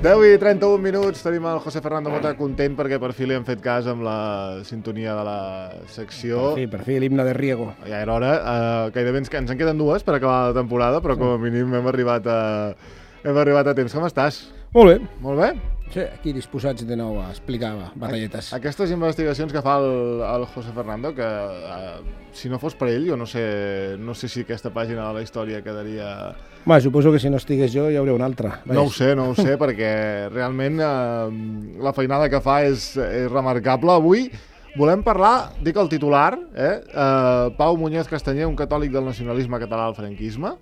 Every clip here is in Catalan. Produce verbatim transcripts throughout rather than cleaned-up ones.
deu i trenta-un minuts, tenim el José Fernando Mota content perquè per fi li han fet cas amb la sintonia de la secció. Per fi, per fi, l'himne de Riego. Ja era hora. Uh, gairebé ens, ens en queden dues per acabar la temporada, però com a mínim hem arribat a, hem arribat a temps. Com estàs? Molt bé. Molt bé? Sí, aquí disposats de nou a explicar batalletes. Aquestes investigacions que fa el, el José Fernando, que uh, si no fos per ell, jo no sé, no sé si aquesta pàgina de la història quedaria... Home, suposo que si no estigués jo hi hauria una altra. No ho sé, no ho sé, perquè realment uh, la feinada que fa és, és remarcable. Avui volem parlar, dic el titular, eh? Uh, Pau Muñoz Castanyer, un catòlic del nacionalisme català al franquisme.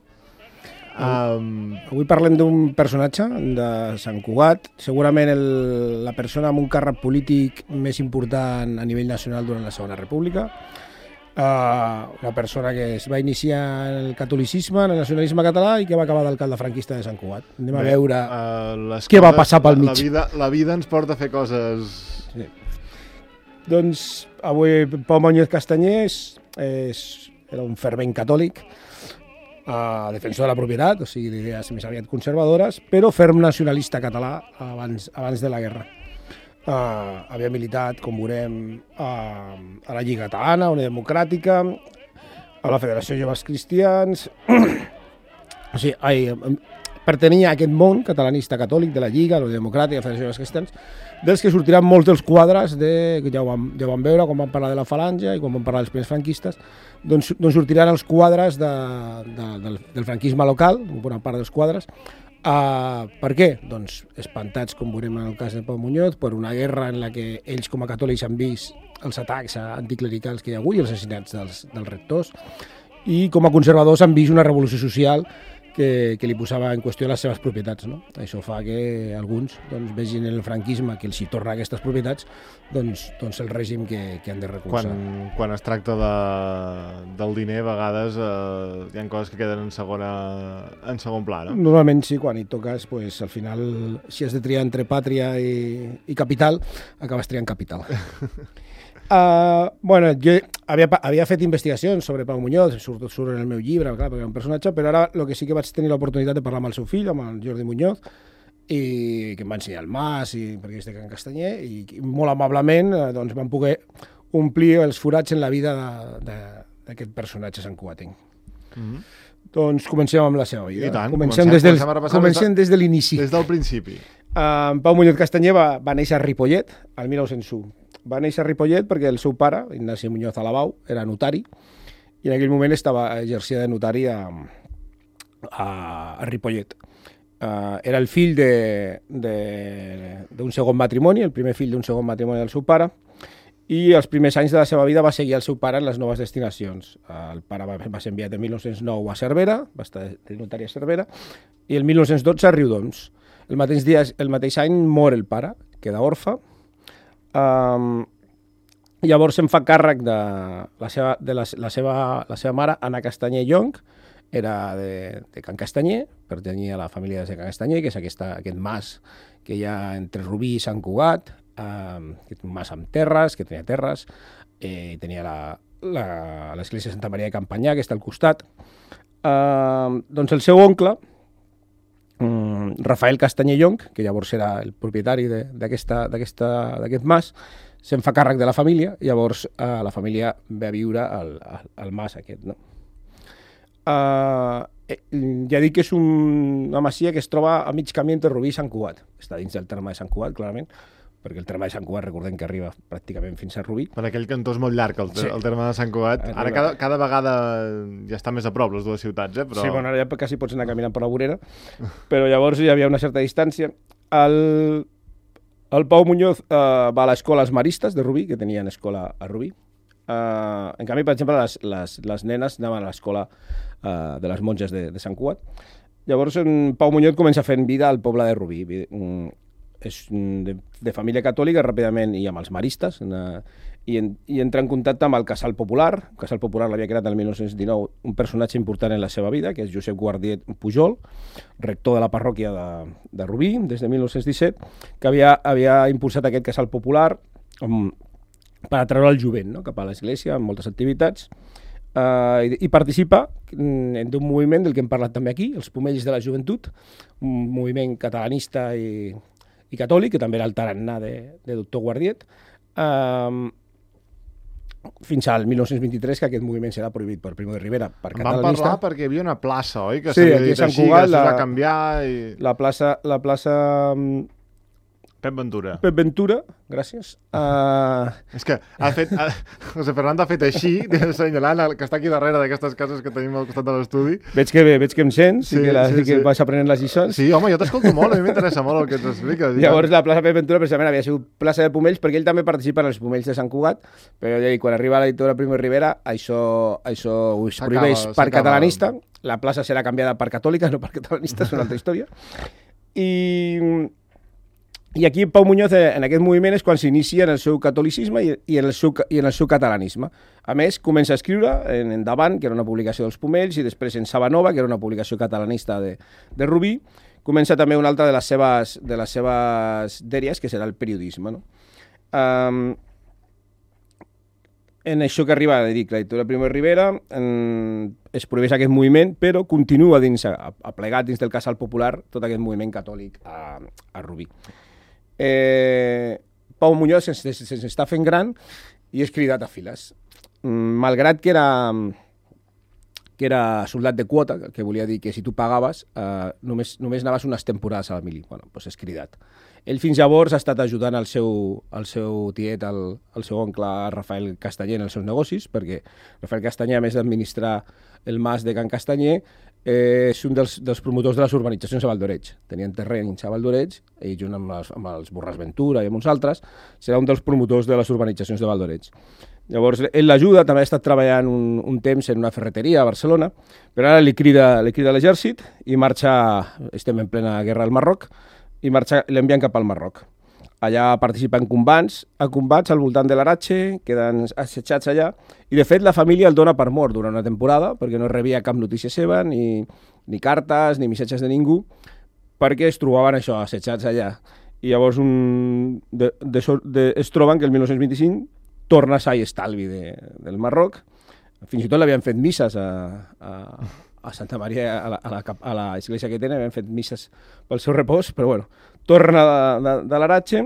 Um... Avui parlem d'un personatge de Sant Cugat, segurament el, la persona amb un càrrec polític més important a nivell nacional durant la Segona República, uh, una persona que es va iniciar en el catolicisme, en el nacionalisme català i que va acabar d'alcalde franquista de Sant Cugat. Anem a Bé, veure uh, què va passar pel mig. La vida, la vida ens porta a fer coses... Sí. Doncs avui Pau Muñoz Castanyer és, és, era un fervent catòlic, Uh, defensor de la propietat, o sigui, d'idees més aviat conservadores, però ferm nacionalista català abans, abans de la guerra. Uh, havia militat, com veurem, uh, a la Lliga Catalana, a Unió Democràtica, a la Federació de Joves Cristians... o sigui, ai, pertanyia a aquest món catalanista catòlic de la Lliga, la Unió Democràtica, la Federació de Joves Cristians, dels que sortiran molts dels quadres, de, que ja ho, vam, ja ho vam veure quan vam parlar de la Falange i quan vam parlar dels primers franquistes, doncs, doncs sortiran els quadres de, de, del, del franquisme local, una part dels quadres. Uh, per què? Doncs espantats, com veurem en el cas de Pau Muñoz, per una guerra en la que ells com a catòlics han vist els atacs anticlericals que hi ha hagut i els assassinats dels, dels rectors, i com a conservadors han vist una revolució social que, que li posava en qüestió les seves propietats, no? Això fa que alguns doncs, vegin el franquisme que els hi torna aquestes propietats, doncs, doncs el règim que, que han de recolzar. Quan, quan es tracta de, del diner, a vegades eh, hi ha coses que queden en, segona, en segon pla, no? Normalment sí, quan hi toques, pues, al final, si has de triar entre pàtria i, i capital, acabes triant capital. Uh, bueno, jo havia, havia fet investigacions sobre Pau Muñoz, surt, surt en el meu llibre, clar, perquè era un personatge, però ara el que sí que vaig tenir l'oportunitat de parlar amb el seu fill, amb el Jordi Muñoz, i que em va ensenyar el mas, i, perquè és de Can Castanyer, i, i molt amablement eh, doncs, van poder omplir els forats en la vida d'aquest personatge santcugatenc. Mm-hmm. Doncs comencem amb la seva vida. I tant, comencem, comencem, des, del, comencem des de l'inici. Des del principi. Uh, Pau Muñoz Castanyer va, va néixer a Ripollet, al mil nou-cents u. Va néixer a Ripollet perquè el seu pare, Ignasi Muñoz Alabau, era notari, i en aquell moment estava exercia de notari a, a, a Ripollet. Uh, era el fill d'un segon matrimoni, el primer fill d'un segon matrimoni del seu pare, i els primers anys de la seva vida va seguir el seu pare en les noves destinacions. Uh, el pare va, va ser enviat en mil nou-cents nou a Cervera, va estar de notari a Cervera, i el mil nou-cents dotze a Riudoms. El mateix, dia, el mateix any mor el pare, queda orfe. Um, llavors se'n fa càrrec de la seva, de la, la seva, la seva mare, Anna Castanyer Llong, era de, de Can Castanyer, pertanyia a la família de Can Castanyer, que és aquesta, aquest mas que hi ha entre Rubí i Sant Cugat, um, un mas amb terres, que tenia terres, eh, tenia l'església de Santa Maria de Campanyà, que està al costat. Uh, doncs el seu oncle, Um, Rafael Castanyer Llong, que llavors era el propietari d'aquest mas, se'n fa càrrec de la família, i llavors uh, la família ve a viure al, al, al mas aquest. No? Uh, eh, ja dic que és un, una masia que es troba a mig camí entre Rubí i Sant Cugat. Està dins del terme de Sant Cugat, clarament, perquè el terme de Sant Cugat, recordem que arriba pràcticament fins a Rubí. Per aquell cantó és molt llarg, el, ter sí. el terme de Sant Cugat. Arriba. Ara cada, cada vegada ja està més a prop, les dues ciutats, eh? Però... Sí, bueno, ara ja quasi pots anar caminant per la vorera, però llavors hi havia una certa distància. El, el Pau Muñoz eh, va a l'escola Els Maristes de Rubí, que tenien escola a Rubí. Eh, en canvi, per exemple, les, les, les nenes anaven a l'escola eh, de les monges de, de Sant Cugat. Llavors, en Pau Muñoz comença fent vida al poble de Rubí. És de, de família catòlica, ràpidament, i amb els maristes, eh, i, en, i entra en contacte amb el Casal Popular. El Casal Popular l'havia creat el mil nou-cents dinou un personatge important en la seva vida, que és Josep Guardiet Pujol, rector de la parròquia de, de Rubí, des de mil nou-cents disset, que havia, havia impulsat aquest Casal Popular um, per atreure el jovent, no?, cap a l'església, amb moltes activitats. Uh, i, i participa mm, d'un moviment del que hem parlat també aquí, els Pomells de la Joventut, un moviment catalanista i, i catòlic, que també era el tarannà de, de doctor Guardiet, uh, fins al mil nou-cents vint-i-tres, que aquest moviment serà prohibit per Primo de Rivera, per catalanista. En van parlar perquè hi havia una plaça, oi? Que sí, s'havia dit dit així, Cugat, que la, es va canviar i... La plaça... La plaça Pep Ventura. Pep Ventura, gràcies. Uh... És que ha fet, ha, José Fernando ha fet així, assenyalant el que està aquí darrere d'aquestes cases que tenim al costat de l'estudi. Veig que, veig que em sents sí, i que, la, sí, que sí. vas aprenent les lliçons. Sí, home, jo t'escolto molt, a mi m'interessa molt el que ens expliques. Llavors la plaça Pep Ventura precisament havia sigut plaça de Pomells, perquè ell també participa en els Pomells de Sant Cugat, però ja dic, quan arriba la dictadura Primo de Rivera, això, això ho es prohibeix per catalanista, la plaça serà canviada per catòlica, no per catalanista, és una altra història. I... I aquí Pau Muñoz, en aquest moviment, és quan s'inicia en el seu catolicisme i, i, en el seu, i en el seu catalanisme. A més, comença a escriure en Endavant, que era una publicació dels Pomells, i després en Sabanova, que era una publicació catalanista de, de Rubí. Comença també una altra de les seves, de les seves dèries, que serà el periodisme. No? Um, en això que arriba, dic, la dictadura Primo de Rivera, en, es prohibeix aquest moviment, però continua dins, aplegat dins del casal popular tot aquest moviment catòlic a, a Rubí. Eh, Pau Muñoz se'ns se, se, se està fent gran i és cridat a files. Malgrat que era, que era soldat de quota, que volia dir que si tu pagaves eh, només, només anaves unes temporades a la mili. Bueno, doncs és cridat. Ell fins llavors ha estat ajudant el seu, el seu tiet, el, el seu oncle Rafael Castanyer en els seus negocis, perquè Rafael Castanyer, a més d'administrar el mas de Can Castanyer, eh, és un dels, dels promotors de les urbanitzacions a Valdoreig. Tenien terrenys a Valdoreig, i junt amb els, amb els Borràs Ventura i amb uns altres, serà un dels promotors de les urbanitzacions de Valdoreig. Llavors, ell l'ajuda, també ha estat treballant un, un temps en una ferreteria a Barcelona, però ara li crida, li crida l'exèrcit i marxa, estem en plena guerra al Marroc, i marxa, l'envien cap al Marroc. Allà participa en combats, a combats al voltant de l'Aratxe, queden assetjats allà, i de fet la família el dona per mort durant una temporada, perquè no rebia cap notícia seva, ni, ni cartes, ni missatges de ningú, perquè es trobaven això, assetjats allà. I llavors un, de, de, de, es troben que el mil nou-cents vint-i-cinc torna sa i estalvi de, del Marroc. Fins i tot l'havien fet misses a, a, a Santa Maria, a la, a la, a la església que tenen, havien fet misses pel seu repòs, però bueno, torna de, de, de l'Aratxe,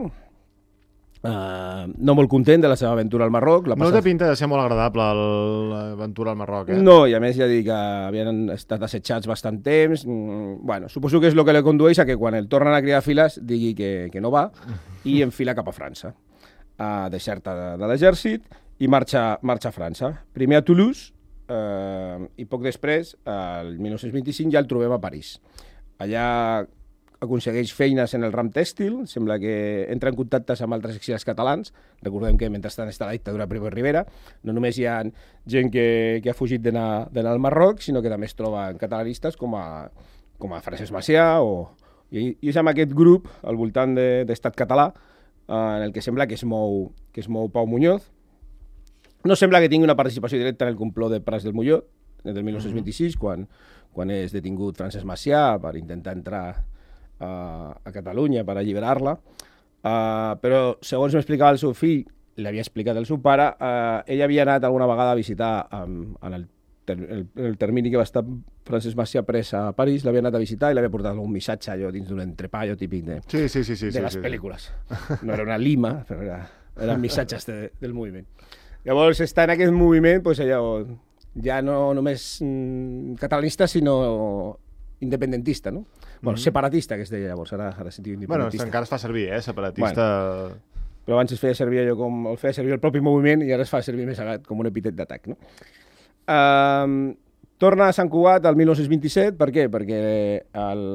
uh, no molt content de la seva aventura al Marroc. La no té pinta de ser molt agradable l'aventura al Marroc, eh? No, i a més ja dic que havien estat assetjats bastant temps. Bueno, suposo que és el que li condueix a que quan el tornen a cridar files digui que, que no va i enfila cap a França. Uh, deserta de, de l'exèrcit i marxa, marxa a França. Primer a Toulouse, uh, i poc després, el mil nou-cents vint-i-cinc, ja el trobem a París. Allà aconsegueix feines en el ram tèxtil, sembla que entra en contactes amb altres exiliats catalans. Recordem que mentrestant està la dictadura Primo de Rivera, no només hi ha gent que, que ha fugit d'anar al Marroc, sinó que també es troben catalanistes com a, com a Francesc Macià, o, i, i és amb aquest grup, al voltant d'Estat Català, en el que sembla que es mou, que es mou Pau Muñoz. No sembla que tingui una participació directa en el complot de Prats del Molló, del mil nou-cents vint-i-sis, quan, quan és detingut Francesc Macià per intentar entrar uh, a Catalunya per alliberar-la. Uh, però, segons m'explicava el seu fill, l'havia explicat el seu pare, uh, ell havia anat alguna vegada a visitar um, en el el, el termini que va estar Francesc Macià pres a París, l'havia anat a visitar i l'havia portat algun missatge allò dins d'un entrepà allò típic de, sí, sí, sí, sí, de sí, les sí, pel·lícules. No era una lima, però era, eren missatges de, del moviment. Llavors està en aquest moviment pues, allò, ja no només mm, catalanista, sinó independentista, no? Bueno, mm-hmm. separatista, que es deia llavors, ara, ara sentiu independentista. Bueno, encara es fa servir, eh, separatista... Bueno, però abans es feia servir allò com el feia servir el propi moviment i ara es fa servir més aviat com un epítet d'atac, no? Uh, torna a Sant Cugat el mil nou-cents vint-i-set, per què? Perquè el,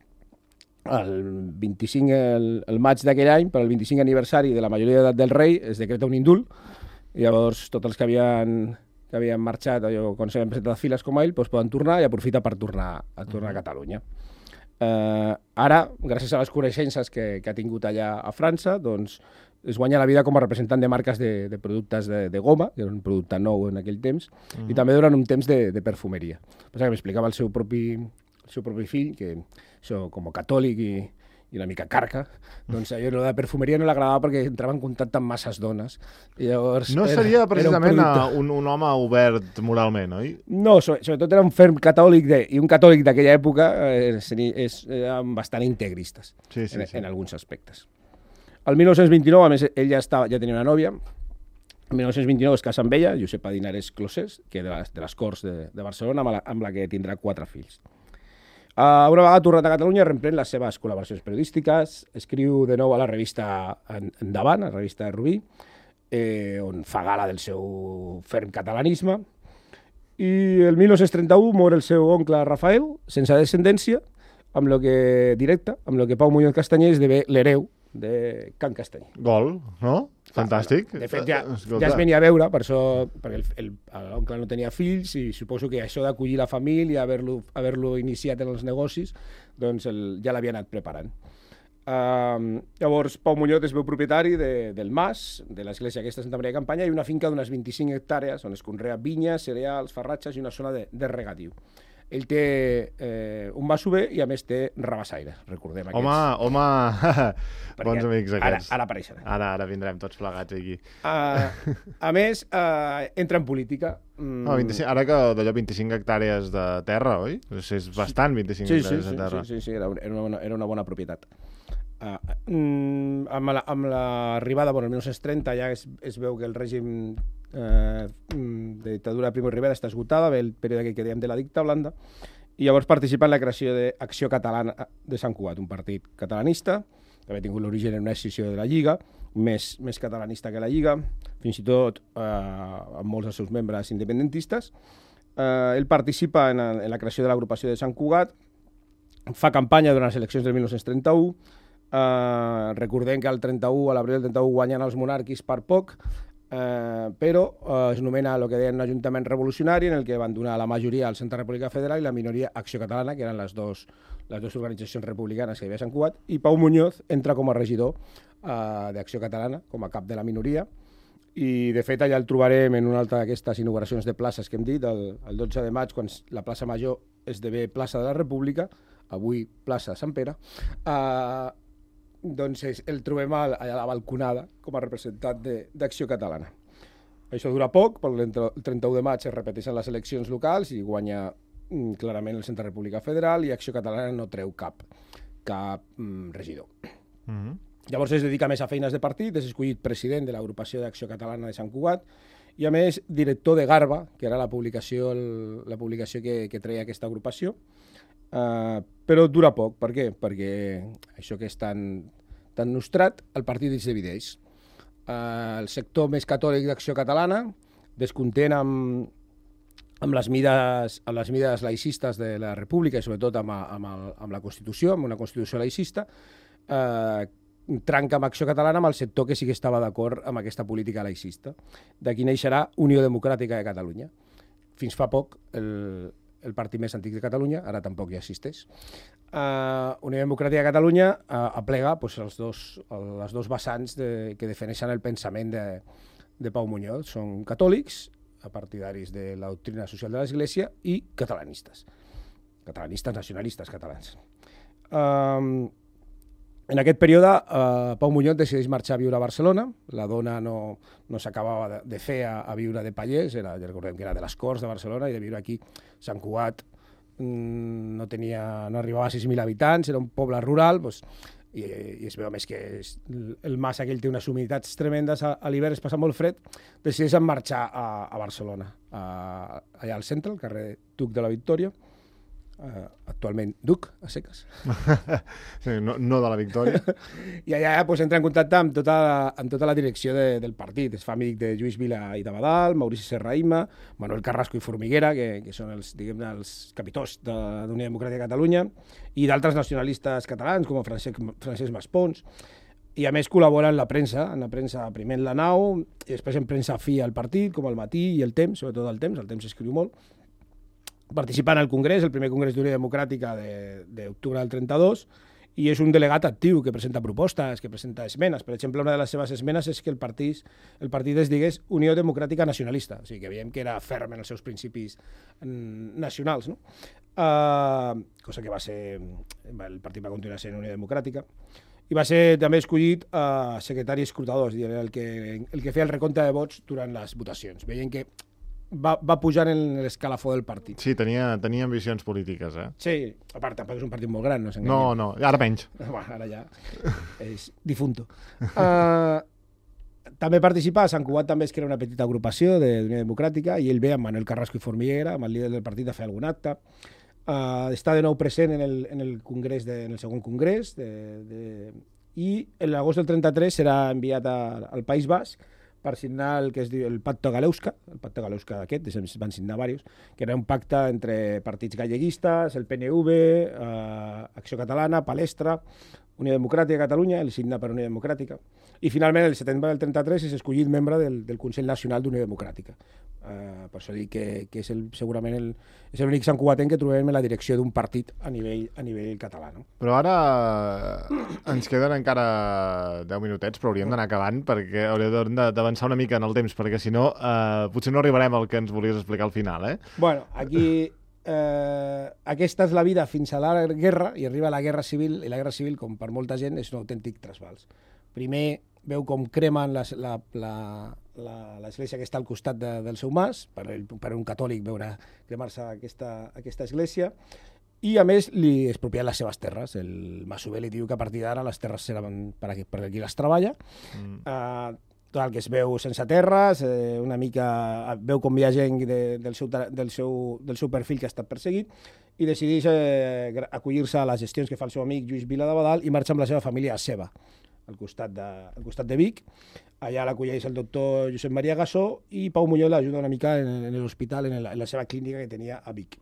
el vint-i-cinc, el, el maig d'aquell any, per al vint-i-cinc aniversari de la majoria d'edat del rei, es decreta un indult, i llavors tots els que havien, que havien marxat, allò, quan s'havien presentat a files com a ell, doncs poden tornar i aprofita per tornar a, tornar a Catalunya. Uh, ara, gràcies a les coneixences que, que ha tingut allà a França, doncs es guanya la vida com a representant de marques de, de productes de, de goma, que era un producte nou en aquell temps, mm. i també durant un temps de, de perfumeria. Passa que m'explicava el seu propi, el seu propi fill, que això, com a catòlic i, i una mica carca, doncs allò de perfumeria no l'agradava perquè entrava en contacte amb masses dones. I llavors no era, seria precisament era un, un, un home obert moralment, oi? No, sobretot era un ferm catòlic de, i un catòlic d'aquella època eh, és, eren bastant integristes sí, sí, en, sí. en alguns aspectes. El dinou vint-i-nou, a més, ell ja, estava, ja tenia una nòvia. El dinou vint-i-nou es casa amb ella, Josepa Dinares Closés, que de les, de les Corts de, de Barcelona, amb la, amb la que tindrà quatre fills. Uh, una vegada tornat a Catalunya, reprèn les seves col·laboracions periodístiques, escriu de nou a la revista Endavant, a la revista de Rubí, eh, on fa gala del seu ferm catalanisme, i el dinou trenta-u mor el seu oncle Rafael, sense descendència, amb lo que directe, amb lo que Pau Muñoz Castanyer esdevé l'hereu de Can Castanyer. Gol, no? Fantàstic. De fet, ja, ja es venia a veure, per això, perquè l'oncle no tenia fills i suposo que això d'acollir la família, haver-lo haver-lo iniciat en els negocis, doncs el, ja l'havia anat preparant. Uh, llavors, Pau Muñoz es veu propietari de, del mas, de l'església aquesta Santa Maria de Campanya, i una finca d'unes vint-i-cinc hectàrees on es conrea vinyes, cereals, farratges i una zona de, de regatiu. Ell té eh, un masover i a més té rabassaire, recordem aquests. Home, home, bons amics aquests. Ara, ara apareixeran. Ara, ara vindrem tots plegats aquí. Uh, a més, uh, entra en política. Mm. No, vint-i-cinc, ara que d'allò vint-i-cinc hectàrees de terra, oi? És bastant, vint-i-cinc sí, hectàrees sí, de terra. Sí, sí, sí, era una, bona, era una bona propietat. Uh, mm, amb la, amb l'arribada, bueno, el dinou trenta ja es, es veu que el règim eh, de dictadura de Primo de Rivera està esgotada, ve el període que dèiem de la dicta blanda, i llavors participa en la creació d'Acció Catalana de Sant Cugat, un partit catalanista, que havia tingut l'origen en una escissió de la Lliga, més, més catalanista que la Lliga, fins i tot eh, amb molts dels seus membres independentistes. Eh, ell participa en, en la creació de l'agrupació de Sant Cugat, fa campanya durant les eleccions del dinou trenta-u, Uh, recordem que al trenta-u, a l'abril del trenta-u guanyen els monàrquics per poc, uh, però uh, es nomena el que deien un ajuntament revolucionari en el que van donar la majoria al Centre República Federal i la minoria Acció Catalana, que eren les dues les dos organitzacions republicanes que hi havia a Sant Cugat, i Pau Muñoz entra com a regidor uh, d'Acció Catalana, com a cap de la minoria, i de fet allà el trobarem en una altra d'aquestes inauguracions de places que hem dit, el, el dotze de maig, quan la plaça Major esdevé plaça de la República, avui plaça Sant Pere, uh, doncs és, el trobem a, a la balconada com a representant d'Acció Catalana. Això dura poc, perquè el trenta-u de maig es repeteixen les eleccions locals i guanya mm, clarament el Centre República Federal i Acció Catalana no treu cap, cap mm, regidor. Mm-hmm. Llavors es dedica més a feines de partit, és escollit president de l'agrupació d'Acció Catalana de Sant Cugat i a més director de Garba, que era la publicació, el, la publicació que, que treia aquesta agrupació. Uh, però dura poc. Per què? Perquè això que és tan, tan nostrat, el partit es divideix. Uh, el sector més catòlic d'Acció Catalana, descontent amb, amb, les mides, amb les mides laïcistes de la República i sobretot amb, amb, el, amb la Constitució, amb una Constitució laïcista, uh, trenca amb Acció Catalana amb el sector que sí que estava d'acord amb aquesta política laïcista. D'aquí neixerà Unió Democràtica de Catalunya. Fins fa poc, el el partit més antic de Catalunya, ara tampoc ja existeix. Uh, Unió Democràtica de Catalunya uh, aplega pues, els dos, les dos vessants de, que defineixen el pensament de, de Pau Muñoz. Són catòlics, partidaris de la doctrina social de l'Església, i catalanistes. Catalanistes, nacionalistes catalans. Uh, en aquest període, uh, Pau Muñoz decideix marxar a viure a Barcelona. La dona no, no s'acabava de, de fer a, a viure de pallers, era, ja recordem que era de les Corts de Barcelona, i de viure aquí, Sant Cugat, mmm, no, tenia, no arribava a sis mil habitants, era un poble rural, doncs, i, i es veu més que és, el mas aquell té unes humiditats tremendes, a, a l'hivern es passa molt fred, decideixen marxar a, a Barcelona, a, allà al centre, al carrer Duc de la Victòria, Uh, actualment Duc, a seques. Sí, no, no de la Victòria. I allà pues, entra en contacte amb tota la, amb tota la direcció de, del partit. Es fa amic de Lluís Vila i d'Abadal, Maurici Serraïma, Manuel Carrasco i Formiguera, que, que són els, diguem, els capitós de l'Unió Democràtica de Catalunya, i d'altres nacionalistes catalans, com Francesc, Francesc Maspons. I a més col·labora en la premsa, en la premsa primer en la Nau, i després en premsa fi al partit, com el Matí i el Temps, sobretot el Temps, el Temps escriu molt. Participa en el Congrés, el primer Congrés d'Unió Democràtica d'octubre de, del trenta-dos, i és un delegat actiu que presenta propostes, que presenta esmenes. Per exemple, una de les seves esmenes és que el partit, el partit es digués Unió Democràtica Nacionalista, o sigui que veiem que era ferm en els seus principis nacionals. No? uh, cosa que va ser... El partit va continuar sent Unió Democràtica, i va ser també escollit uh, secretari escrutador, és a dir, el que, el que feia el recompte de vots durant les votacions. Veient que va, va pujar en l'escalafó del partit. Sí, tenia, tenia ambicions polítiques, eh? Sí, a part, tampoc és un partit molt gran, no s'enganya. No, no, ara menys. Bueno, ara ja és difunto. Uh, també participà, a Sant Cugat també es crea una petita agrupació de Unió Democràtica, i ell ve amb Manuel Carrasco i Formiguera, amb el líder del partit, a fer algun acte. Uh, està de nou present en el, en el congrés de, en el segon congrés de, de, i en l'agost del trenta-tres serà enviat a, al País Basc per signar el que es diu el Pacte Galeusca, el Pacte Galeusca aquest, van signar diversos, que era un pacte entre partits galleguistes, el P N V, uh, Acció Catalana, Palestra, Unió Democràtica de Catalunya, el signa per Unió Democràtica, i finalment el setembre del trenta-tres és escollit membre del, del Consell Nacional d'Unió Democràtica. Uh, per això dic que, que és el, segurament el, és l'únic santcugatenc que trobem en la direcció d'un partit a nivell, a nivell català. No? Però ara ens queden encara deu minutets, però hauríem d'anar acabant perquè hauríem d'avançar una mica en el temps, perquè si no, uh, potser no arribarem al que ens volies explicar al final, eh? Bueno, aquí... Eh, aquesta és la vida fins a la guerra, i arriba la guerra civil, i la guerra civil, com per molta gent, és un autèntic trasbals. Primer veu com cremen les, la, la, la, l'església que està al costat de, del seu mas, per, el, per un catòlic veure cremar-se aquesta, aquesta església, i a més li expropien les seves terres. El masover li diu que a partir d'ara les terres seran per a qui, per a qui les treballa. Mm. Eh, tot el que es veu sense terres, eh, una mica veu com hi ha gent de, del, seu, del, seu, del seu perfil que ha estat perseguit, i decideix eh, acollir-se a les gestions que fa el seu amic Lluís Vila d'Abadal i marxa amb la seva família a Seva, al costat de, al costat de Vic. Allà l'acolleix el doctor Josep Maria Gassó, i Pau Muñoz l'ajuda una mica en, en l'hospital, en, el, en la seva clínica que tenia a Vic.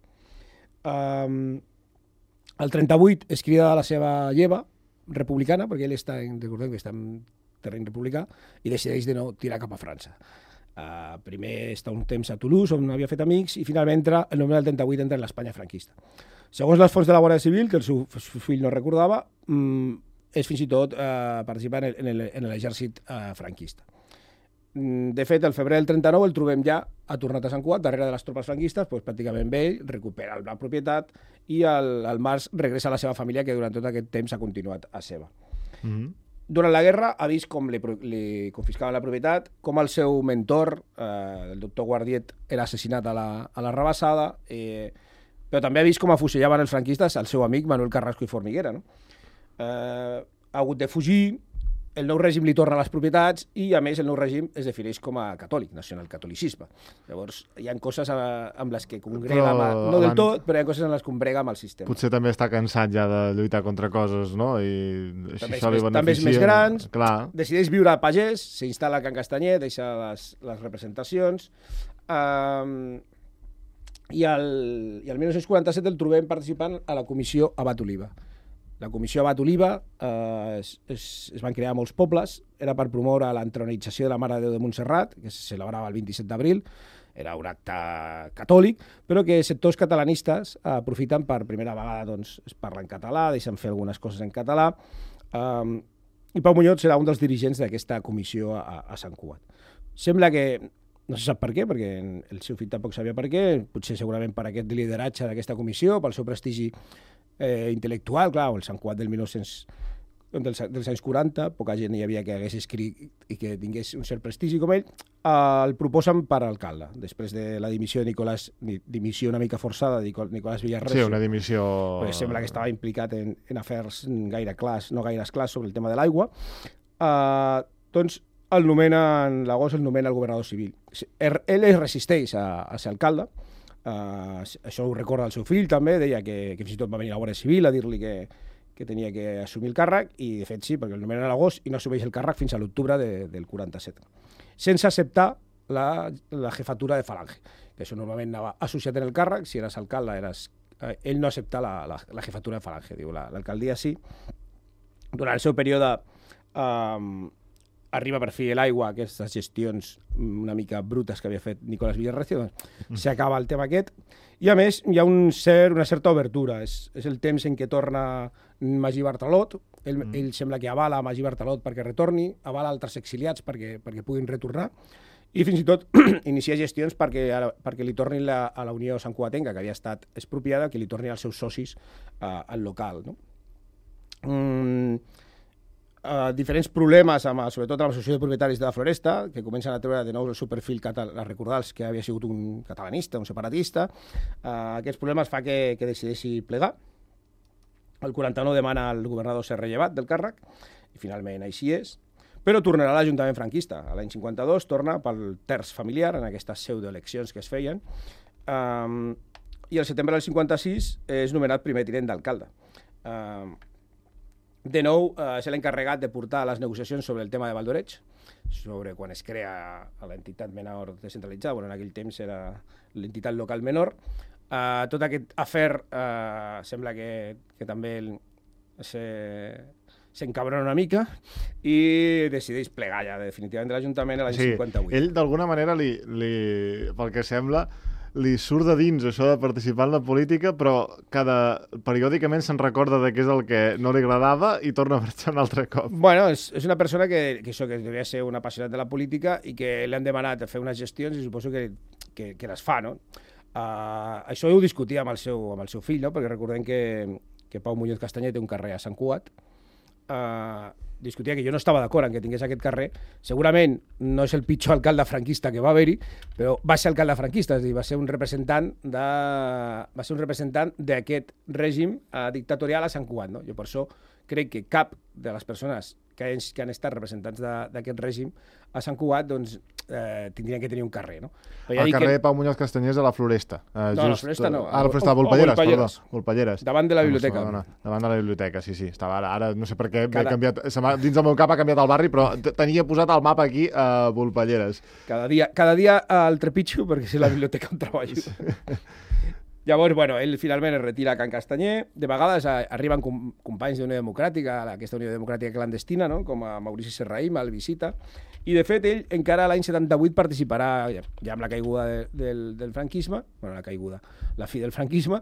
Um, el trenta-vuit es crida a la seva lleva republicana, perquè ell està, en, recordem que està en terreny republicà, i decideix de no tirar cap a França. Uh, primer està un temps a Toulouse, on havia fet amics, i finalment entra, el novembre del trenta-vuit entra en l'Espanya franquista. Segons les fonts de la Guàrdia Civil, que el seu fill no recordava, mm, és fins i tot uh, participar en l'exèrcit uh, franquista. Mm, de fet, el febrer del trenta-nou el trobem ja ha tornat a Sant Cugat, darrere de les tropes franquistes, doncs, pràcticament ell recupera la propietat, i al, al març regressa a la seva família, que durant tot aquest temps ha continuat a Seva. Mm-hmm. Durant la guerra ha vist com li, li confiscaven la propietat, com el seu mentor, eh, el doctor Guardiet, era assassinat a la, a la Rabassada, eh, però també ha vist com afusellaven els franquistes al seu amic Manuel Carrasco i Formiguera. No? Eh, ha hagut de fugir, el nou règim li torna les propietats, i a més el nou règim es defineix com a catòlic, nacional-catolicisme. Llavors hi ha coses a, amb les que congrega, però, amb, no del tot, però hi ha coses en les que congrega amb el sistema. Potser també està cansat ja de lluitar contra coses, no? I també, això li beneficia. També és més grans, clar. Decideix viure a pagès, s'instal·la a Can Castanyer, deixa les, les representacions, um, i el, i el dinou quaranta-set el trobem participant a la comissió Abat Oliva. La comissió Abat Oliva eh, es, es, es van crear molts pobles, era per promoure l'entronització de la Mare de Déu de Montserrat, que se celebrava el vint-i-set d'abril, era un acte catòlic, però que sectors catalanistes eh, aprofiten per primera vegada, doncs, es parla en català, deixen fer algunes coses en català, eh, i Pau Muñoz serà un dels dirigents d'aquesta comissió a, a Sant Cugat. Sembla que, no se sap per què, perquè el seu fill tampoc sabia per què, potser segurament per aquest lideratge d'aquesta comissió, pel seu prestigi eh, intel·lectual, clar, el Sant Cugat del dinou cents, dels, dels anys quaranta, poca gent hi havia que hagués escrit i que tingués un cert prestigi com ell, eh, el proposen per alcalde, després de la dimissió de Nicolás, dimissió una mica forçada de Nicolás Villarrecio. Sí, una dimissió... Pues sembla que estava implicat en, en afers gaire clars, no gaire clars sobre el tema de l'aigua. Eh, doncs el nomena, en l'agost el nomena el governador civil. Ell es resisteix a, a ser alcalde. Uh, això ho recorda el seu fill també, deia que, que fins i tot va venir la Guàrdia Civil a dir-li que, que tenia que assumir el càrrec, i de fet sí, perquè el nomenen a l'agost i no assumeix el càrrec fins a l'octubre de, del quaranta-set, sense acceptar la, la jefatura de Falange, que això normalment anava associat en el càrrec, si eres alcalde, eres, eh, ell no accepta la, la, la jefatura de Falange, diu, l'alcaldia sí. Durant el seu període eh, arriba per fi l'aigua, aquestes gestions una mica brutes que havia fet Nicolás Villarrecio, doncs mm. s'acaba el tema aquest, i a més hi ha un cert, una certa obertura, és, és el temps en què torna Magí Bartalot, ell, mm. ell sembla que avala Magí Bartalot perquè retorni, avala altres exiliats perquè, perquè puguin retornar, i fins i tot inicia gestions perquè, perquè li tornin la, a la Unió Santcugatenca, que havia estat expropiada, que li torni als seus socis uh, al local. No? Mm, uh, diferents problemes, amb, sobretot amb l'associació de propietaris de la Floresta, que comencen a treure de nou el seu perfil català, a recordar-los que havia sigut un catalanista, un separatista. Uh, aquests problemes fa que, que decideixi plegar. El quaranta-nou demana al governador ser rellevat del càrrec, i finalment així és. Però tornarà a l'Ajuntament franquista. A l'any cinquanta-dos torna pel terç familiar, en aquestes pseudoeleccions que es feien, um, i al setembre del cinquanta-sis és nomenat primer tinent d'alcalde. Um, de nou, uh, és l'encarregat de portar les negociacions sobre el tema de Valdoreig, sobre quan es crea l'entitat menor descentralitzada, bueno, en aquell temps era l'entitat local menor. Uh, tot aquest afer uh, sembla que, que també el, se... s'encabrona una mica i decideix plegar ja definitivament de l'Ajuntament a l'any sí, cinquanta-vuit. Ell, d'alguna manera, li, li, pel que sembla, li surt de dins això de participar en la política, però cada periòdicament se'n recorda de què és el que no li agradava i torna a marxar un altre cop. Bueno, és, és una persona que, que, això, que devia ser un apassionat de la política i que li han demanat fer unes gestions i suposo que, que, que les fa, no? Uh, això ho discutia amb el seu, amb el seu fill, no? Perquè recordem que, que Pau Muñoz Castanyer té un carrer a Sant Cugat. Uh, discutia que jo no estava d'acord en que tingués aquest carrer. Segurament no és el pitjor alcalde franquista que va haver-hi, però va ser alcalde franquista, és a dir, va ser un representant de... va ser un representant d'aquest règim uh, dictatorial a Sant Cugat, no? Jo per això crec que cap de les persones que han, que han estat representants d'aquest règim a Sant Cugat, doncs, eh, tindrien que tenir un carrer, no? Ja el carrer que... Pau Muñoz Castanyer és a la Floresta. Eh, no, just... la Floresta no. Ah, la Floresta, a Volpelleres, perdó. Volpelleres. Davant de la biblioteca. No, no, no. Davant de la biblioteca, sí, sí. Estava ara, ara no sé per què, Cada... canviat, dins del meu cap ha canviat el barri, però tenia posat el mapa aquí a Volpelleres. Cada dia, cada dia al trepitjo, perquè és la biblioteca on treballo. Llavors, bueno, ell finalment es retira a Can Castanyer. De vegades a, arriben com, companys d'Unió Democràtica, aquesta Unió Democràtica clandestina, no? Com a Maurici Serrahim, el visita. I, de fet, ell encara l'any setanta-vuit participarà, ja, ja amb la caiguda de, del, del franquisme, bueno, la caiguda, la fi del franquisme,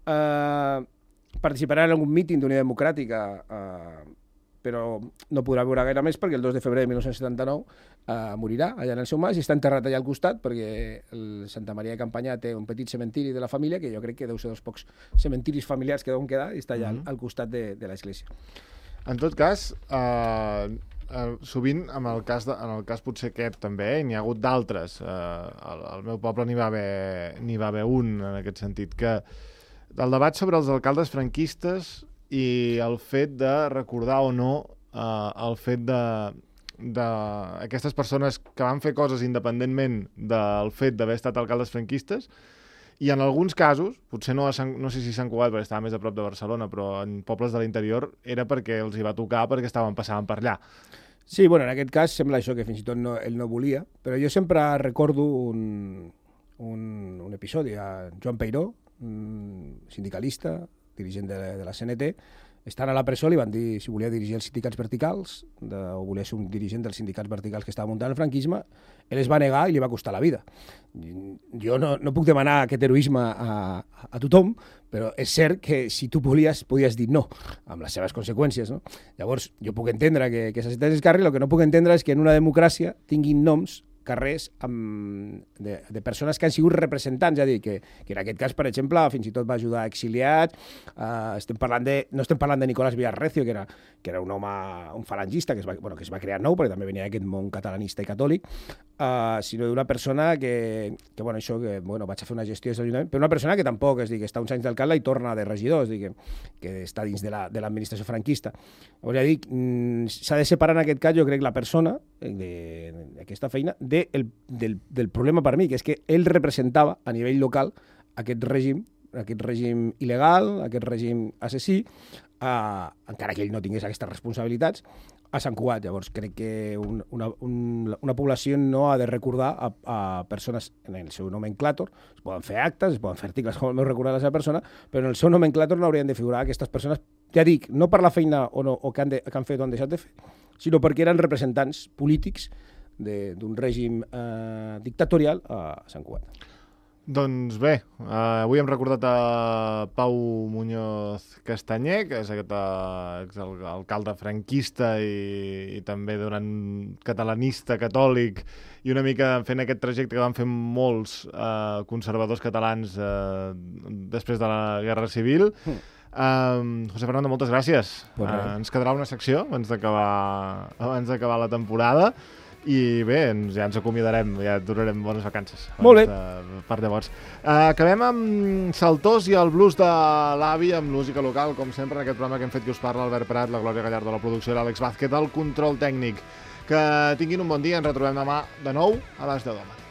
eh, participarà en algun míting d'Unió Democràtica, eh, però no podrà veure gaire més perquè el dos de febrer de mil nou-cents setanta-nou eh, morirà allà en el seu mas i està enterrat allà al costat perquè el Santa Maria de Campanyà té un petit cementiri de la família que jo crec que deu ser dels pocs cementiris familiars que deuen quedar i està allà mm-hmm. al costat de, de l'església. En tot cas, eh, eh, sovint en el cas, de, en el cas potser aquest també, eh, n'hi ha hagut d'altres. Eh, al, al meu poble n'hi va haver, n'hi va haver un en aquest sentit, que el debat sobre els alcaldes franquistes i el fet de recordar o no eh, el fet de, de aquestes persones que van fer coses independentment del fet d'haver estat alcaldes franquistes i en alguns casos, potser no, a Sant, no sé si Sant Cugat perquè estava més a prop de Barcelona, però en pobles de l'interior era perquè els hi va tocar perquè estaven passant per allà. Sí, bueno, en aquest cas sembla això que fins i tot no, ell no volia, però jo sempre recordo un, un, un episodi a Joan Peiró, un sindicalista, dirigent de, de la C N T, estan a la presó, li van dir si volia dirigir els sindicats verticals de, o volia ser un dirigent dels sindicats verticals que estava muntant el franquisme, ell es va negar i li va costar la vida. Jo no, no puc demanar aquest heroisme a, a tothom, però és cert que si tu volies, podies dir no, amb les seves conseqüències. No? Llavors, jo puc entendre que, que s'acceptés escarri, el que no puc entendre és que en una democràcia tinguin noms carrers amb, de, de persones que han sigut representants, ja dir, que, que en aquest cas, per exemple, fins i tot va ajudar a exiliats, uh, estem parlant de, no estem parlant de Nicolás Villarrecio, que era, que era un home, un falangista, que es va, bueno, que es va crear nou, perquè també venia d'aquest món catalanista i catòlic, uh, sinó d'una persona que, que, bueno, això, que, bueno, vaig a fer una gestió des de l'Ajuntament, però una persona que tampoc, és dir, que està uns anys d'alcalde i torna de regidor, és dir, que, que està dins de l'administració la, franquista. Llavors, ja dic, s'ha de separar en aquest cas, jo crec, la persona d'aquesta feina de El, del, del problema per mi, que és que ell representava a nivell local aquest règim, aquest règim il·legal, aquest règim assassí, eh, encara que ell no tingués aquestes responsabilitats, a Sant Cugat. Llavors crec que un, una, un, una població no ha de recordar a, a persones en el seu nomenclàtor. Es poden fer actes, es poden fer articles com el meu recordar a la seva persona, però en el seu nomenclàtor no haurien de figurar aquestes persones, ja dic, no per la feina o, no, o que, han de, que han fet o han deixat de fer, sinó perquè eren representants polítics d'un règim eh, dictatorial a Sant Cugat. Doncs bé, uh, avui hem recordat a Pau Muñoz Castanyer, que és aquest uh, exalcalde franquista i, i també durant catalanista, catòlic, i una mica fent aquest trajecte que van fer molts uh, conservadors catalans uh, després de la Guerra Civil. Mm. Um, José Fernando, moltes gràcies. Uh, ens quedarà una secció abans d'acabar abans d'acabar la temporada. I bé, ens, ja ens acomiadarem, ja durarem bones vacances. Molt bé. De, per llavors. Uh, acabem amb Saltós i el blues de l'Avi, amb música local, com sempre, en aquest programa que hem fet que us parla Albert Prat, la Glòria Gallardo de la producció i l'Àlex Vázquez del control tècnic. Que tinguin un bon dia, ens retrobem demà de nou a les deu del matí.